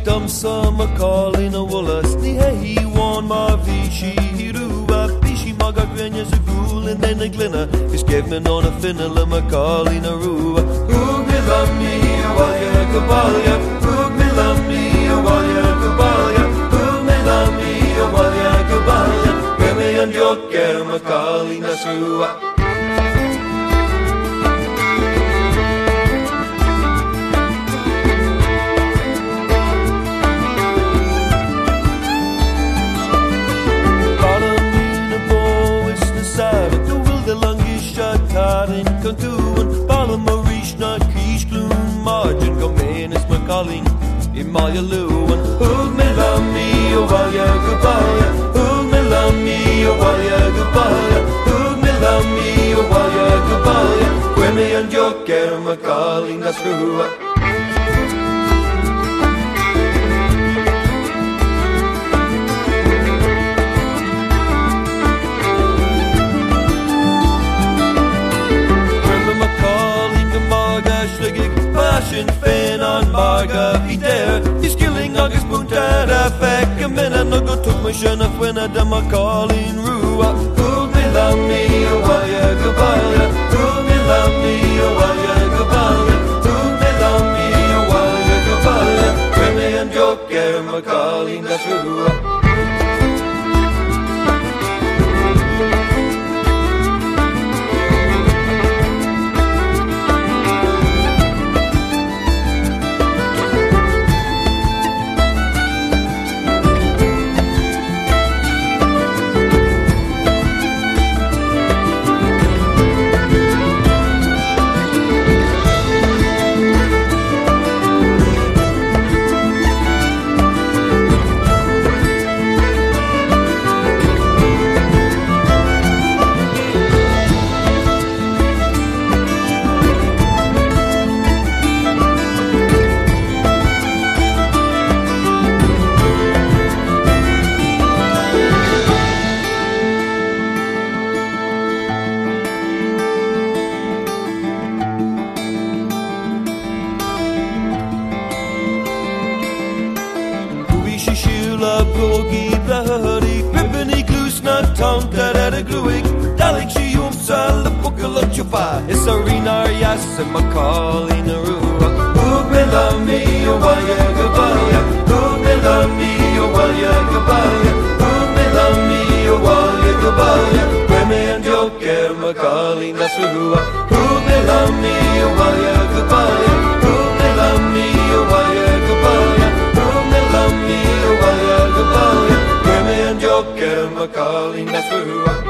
come summer calling a Wallace, ni hey one ma vishi hiruba, bishi maga grenya zugul and then a glinna, is gave me on a finala ma calling a ruba. Hoog me love me, while ya kabalya, hoog me love me, while ya kabalya, hoog me love me, while ya kabalya, Remy and Joker ma calling a sruba. Kantuan, Balamareesh, not Keish, Gloom, Margin, Gomain is my calling in my Luan. Hoog me love me, oh, while ya goodbye. Hoog me love me, oh, while ya goodbye. Hoog me love me, oh, while ya goodbye. Grimmy and Joker, my calling, that's true. Fin on Marga Eder, he's killing August Punta, Fek, a minute, no go took my shin of when I done my calling Rua. Hoog me love me, oh, while ya goodbye. Hoog me love me, oh, while ya goodbye. Hoog me love me, oh, while ya goodbye. Remy and Joker, my calling, that's Rua. Brogi bloody, Ribbony Gloos not tongue that at a gluing. Dalek she umsal the buckle of chupa. It's a rena yas and Macaulay Narua. Hoog me love me, oh, while ya goodbye. Hoog me love me, oh, while ya goodbye. Hoog me love me, oh, while ya goodbye. Remy and Joker, Macaulay Narua. Hoog me love me, oh, while ya goodbye. Hoog me love me, oh, while ya goodbye. Hoog me love me, oh, while ya goodbye. Remy and Joker, Macaulay Narua.